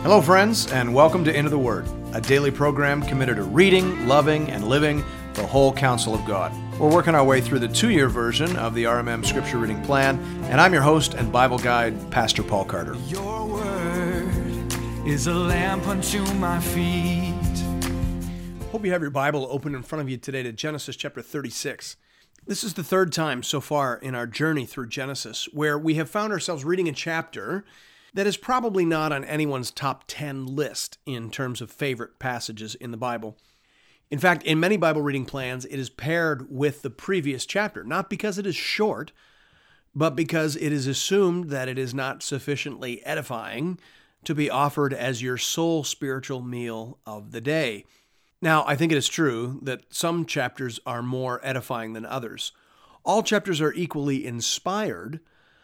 Hello, friends, and welcome to Into the Word, a daily program committed to reading, loving, and living the whole counsel of God. We're working our way through the 2-year version of the RMM Scripture Reading Plan, and I'm your host and Bible guide, Pastor Paul Carter. Your word is a lamp unto my feet. Hope you have your Bible open in front of you today to Genesis chapter 36. This is the third time so far in our journey through Genesis where we have found ourselves reading a chapter that is probably not on anyone's top 10 list in terms of favorite passages in the Bible. In fact, in many Bible reading plans, it is paired with the previous chapter, not because it is short, but because it is assumed that it is not sufficiently edifying to be offered as your sole spiritual meal of the day. Now, I think it is true that some chapters are more edifying than others. All chapters are equally inspired,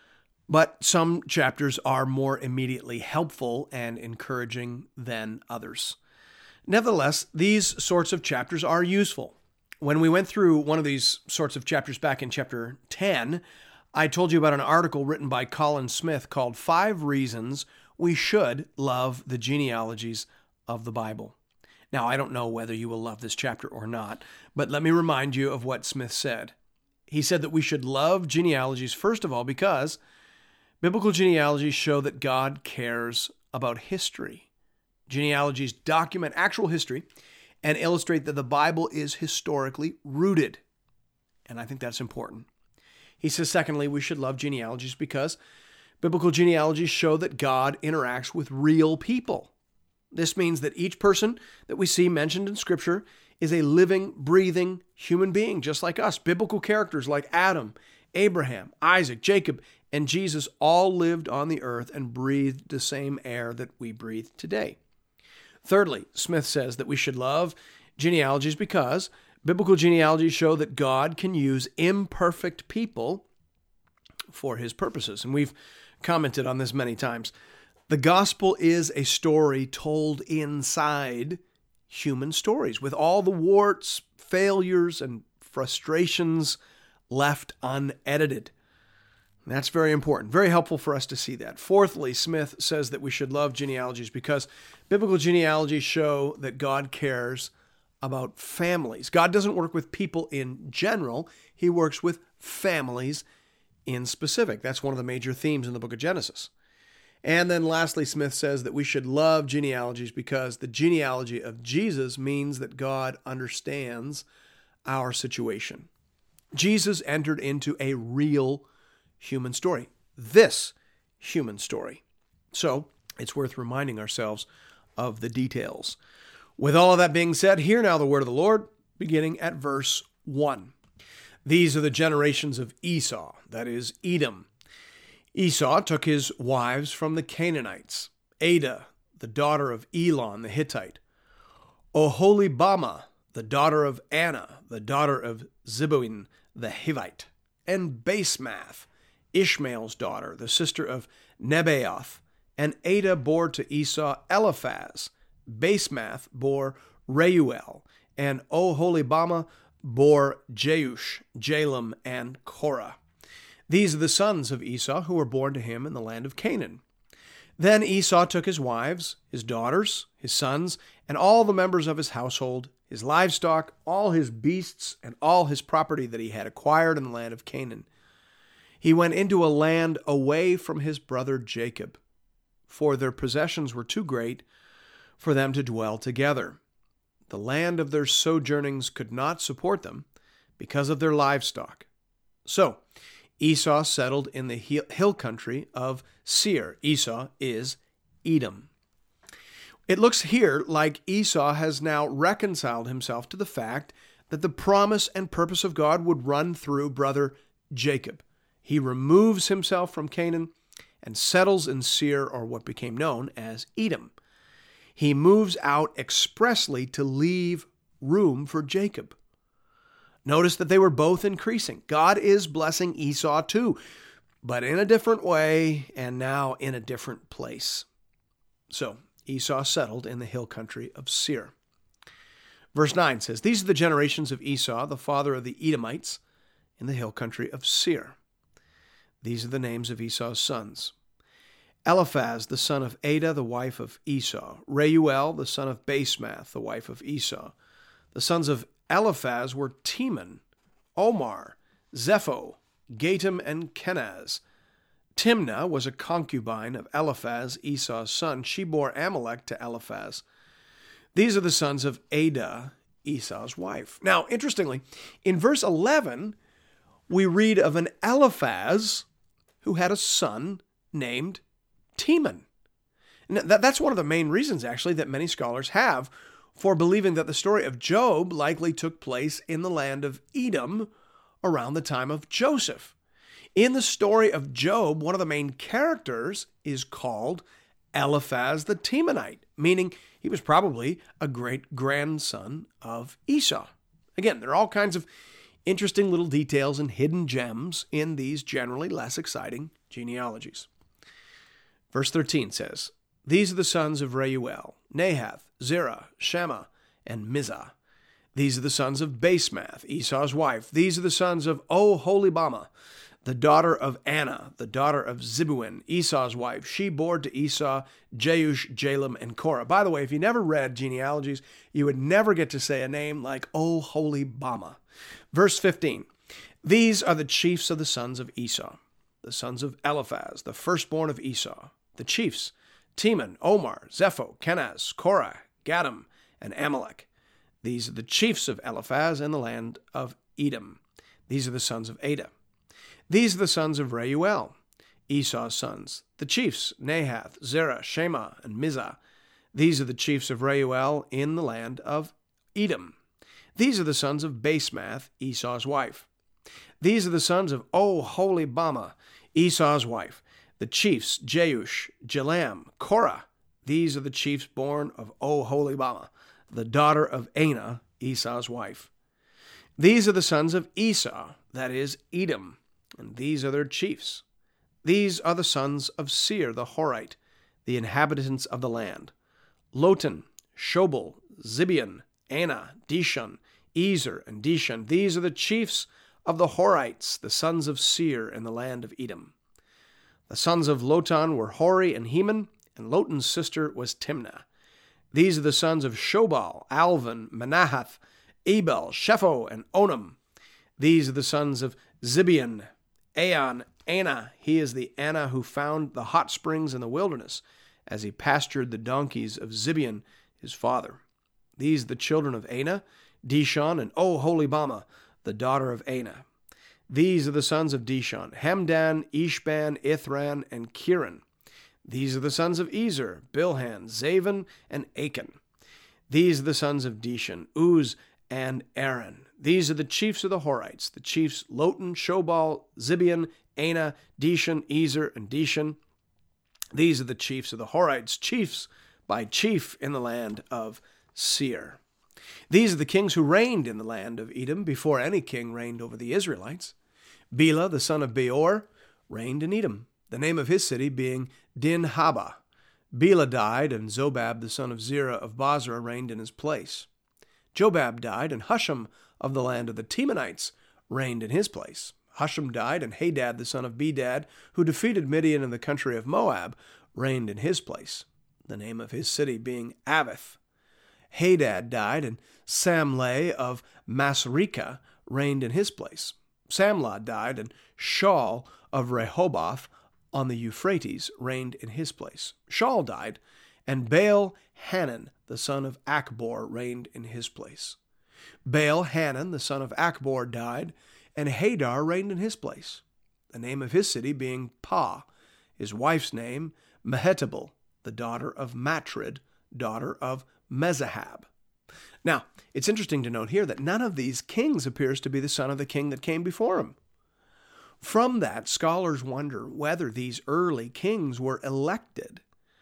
but some chapters are more immediately helpful and encouraging than others. Nevertheless, these sorts of chapters are useful. When we went through one of these sorts of chapters back in chapter 10, I told you about an article written by Colin Smith called 5 Reasons We Should Love the Genealogies of the Bible. Now, I don't know whether you will love this chapter or not, but let me remind you of what Smith said. He said that we should love genealogies, first of all, because biblical genealogies show that God cares about history. Genealogies document actual history and illustrate that the Bible is historically rooted. And I think that's important. He says, secondly, we should love genealogies because biblical genealogies show that God interacts with real people. This means that each person that we see mentioned in Scripture is a living, breathing human being, just like us. Biblical characters like Adam, Abraham, Isaac, Jacob, and Jesus all lived on the earth and breathed the same air that we breathe today. Thirdly, Smith says that we should love genealogies because biblical genealogies show that God can use imperfect people for his purposes. And we've commented on this many times. The gospel is a story told inside human stories with all the warts, failures, and frustrations left unedited. That's very important, very helpful for us to see that. Fourthly, Smith says that we should love genealogies because biblical genealogies show that God cares about families. God doesn't work with people in general. He works with families in specific. That's one of the major themes in the book of Genesis. And then lastly, Smith says that we should love genealogies because the genealogy of Jesus means that God understands our situation. Jesus entered into a real human story, this human story. So it's worth reminding ourselves of the details. With all of that being said, hear now the word of the Lord, beginning at verse 1. These are the generations of Esau, that is, Edom. Esau took his wives from the Canaanites, Adah, the daughter of Elon the Hittite, Oholibamah, the daughter of Anna, the daughter of Zibeon the Hivite, and Basemath, Ishmael's daughter, the sister of Nebaioth, and Adah bore to Esau Eliphaz. Basemath bore Reuel, and Oholibamah bore Jeush, Jalam, and Korah. These are the sons of Esau who were born to him in the land of Canaan. Then Esau took his wives, his daughters, his sons, and all the members of his household, his livestock, all his beasts, and all his property that he had acquired in the land of Canaan. He went into a land away from his brother Jacob, for their possessions were too great for them to dwell together. The land of their sojournings could not support them because of their livestock. So Esau settled in the hill country of Seir. Esau is Edom. It looks here like Esau has now reconciled himself to the fact that the promise and purpose of God would run through brother Jacob. He removes himself from Canaan and settles in Seir, or what became known as Edom. He moves out expressly to leave room for Jacob. Notice that they were both increasing. God is blessing Esau too, but in a different way and now in a different place. So Esau settled in the hill country of Seir. Verse 9 says, These are the generations of Esau, the father of the Edomites, in the hill country of Seir. These are the names of Esau's sons. Eliphaz, the son of Adah, the wife of Esau. Reuel, the son of Basemath, the wife of Esau. The sons of Eliphaz were Teman, Omar, Zepho, Gatam, and Kenaz. Timnah was a concubine of Eliphaz, Esau's son. She bore Amalek to Eliphaz. These are the sons of Adah, Esau's wife. Now, interestingly, in verse 11, we read of an Eliphaz who had a son named Teman. And that's one of the main reasons, actually, that many scholars have for believing that the story of Job likely took place in the land of Edom around the time of Joseph. In the story of Job, one of the main characters is called Eliphaz the Temanite, meaning he was probably a great-grandson of Esau. Again, there are all kinds of interesting little details and hidden gems in these generally less exciting genealogies. Verse 13 says, These are the sons of Reuel, Nahath, Zerah, Shema, and Mizah. These are the sons of Basemath, Esau's wife. These are the sons of Oholibamah, the daughter of Anna, the daughter of Zibuin, Esau's wife. She bore to Esau Jeush, Jalem, and Korah. By the way, if you never read genealogies, you would never get to say a name like Oholibamah. Verse 15, These are the chiefs of the sons of Esau, the sons of Eliphaz, the firstborn of Esau. The chiefs, Teman, Omar, Zepho, Kenaz, Korah, Gatam, and Amalek. These are the chiefs of Eliphaz in the land of Edom. These are the sons of Adah. These are the sons of Reuel, Esau's sons. The chiefs, Nahath, Zerah, Shema, and Mizah. These are the chiefs of Reuel in the land of Edom. These are the sons of Basemath, Esau's wife. These are the sons of Oholibamah, Esau's wife. The chiefs, Jeush, Jalam, Korah. These are the chiefs born of Oholibamah, the daughter of Anah, Esau's wife. These are the sons of Esau, that is, Edom, and these are their chiefs. These are the sons of Seir the Horite, the inhabitants of the land. Lotan, Shobal, Zibeon, Anah, Dishon, Ezer, and Dishon. These are the chiefs of the Horites, the sons of Seir in the land of Edom. The sons of Lotan were Hori and Heman, and Lotan's sister was Timnah. These are the sons of Shobal, Alvan, Manahath, Abel, Shepho, and Onam. These are the sons of Zibeon, Aon, Anah. He is the Anah who found the hot springs in the wilderness, as he pastured the donkeys of Zibeon, his father. These are the children of Anah, Dishon, and Oholibamah, the daughter of Anah. These are the sons of Dishon, Hamdan, Ishban, Ithran, and Kiran. These are the sons of Ezer, Bilhan, Zavan, and Achan. These are the sons of Dishon, Uz, and Aaron. These are the chiefs of the Horites, the chiefs Lotan, Shobal, Zibeon, Anah, Dishon, Ezer, and Dishon. These are the chiefs of the Horites, chiefs by chief in the land of Seir. These are the kings who reigned in the land of Edom before any king reigned over the Israelites. Bela, the son of Beor, reigned in Edom, the name of his city being Dinhabah. Bela died, and Zobab, the son of Zerah of Bozrah, reigned in his place. Jobab died, and Husham of the land of the Temanites reigned in his place. Husham died, and Hadad, the son of Bedad, who defeated Midian in the country of Moab, reigned in his place, the name of his city being Avith. Hadad died, and Samlai of Masrekah reigned in his place. Samlah died, and Shaul of Rehoboth on the Euphrates reigned in his place. Shaul died, and Baal-Hanan, the son of Achbor, reigned in his place. Baal-Hanan, the son of Achbor, died, and Hadar reigned in his place, the name of his city being Pah, his wife's name Mehetabel, the daughter of Matred, daughter of Mezahab. Now, it's interesting to note here that none of these kings appears to be the son of the king that came before him. From that, scholars wonder whether these early kings were elected,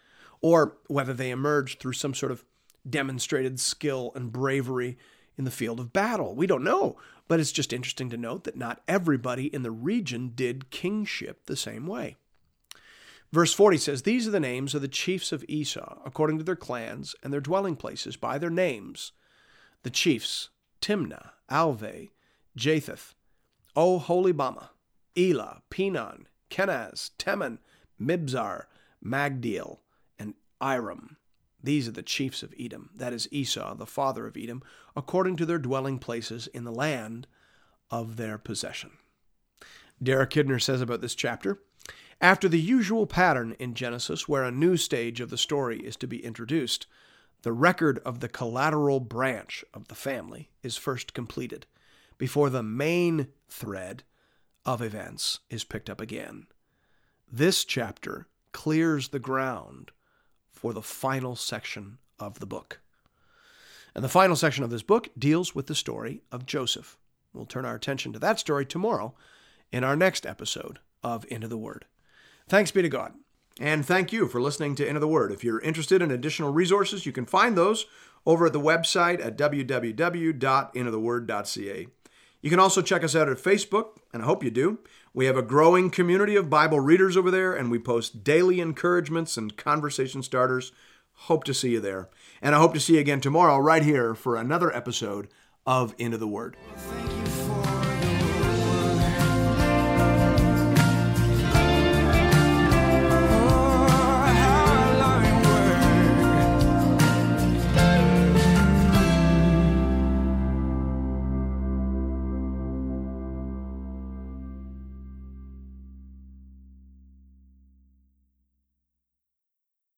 or whether they emerged through some sort of demonstrated skill and bravery in the field of battle. We don't know, but it's just interesting to note that not everybody in the region did kingship the same way. Verse 40 says, These are the names of the chiefs of Esau, according to their clans and their dwelling places, by their names. The chiefs, Timnah, Alveh, Japheth, Oholibamah, Elah, Pinon, Kenaz, Teman, Mibzar, Magdiel, and Iram. These are the chiefs of Edom, that is Esau, the father of Edom, according to their dwelling places in the land of their possession. Derek Kidner says about this chapter, after the usual pattern in Genesis where a new stage of the story is to be introduced, the record of the collateral branch of the family is first completed before the main thread of events is picked up again. This chapter clears the ground for the final section of the book. And the final section of this book deals with the story of Joseph. We'll turn our attention to that story tomorrow in our next episode of Into the Word. Thanks be to God. And thank you for listening to Into the Word. If you're interested in additional resources, you can find those over at the website at www.intotheword.ca. You can also check us out at Facebook, and I hope you do. We have a growing community of Bible readers over there, and we post daily encouragements and conversation starters. Hope to see you there. And I hope to see you again tomorrow right here for another episode of Into the Word.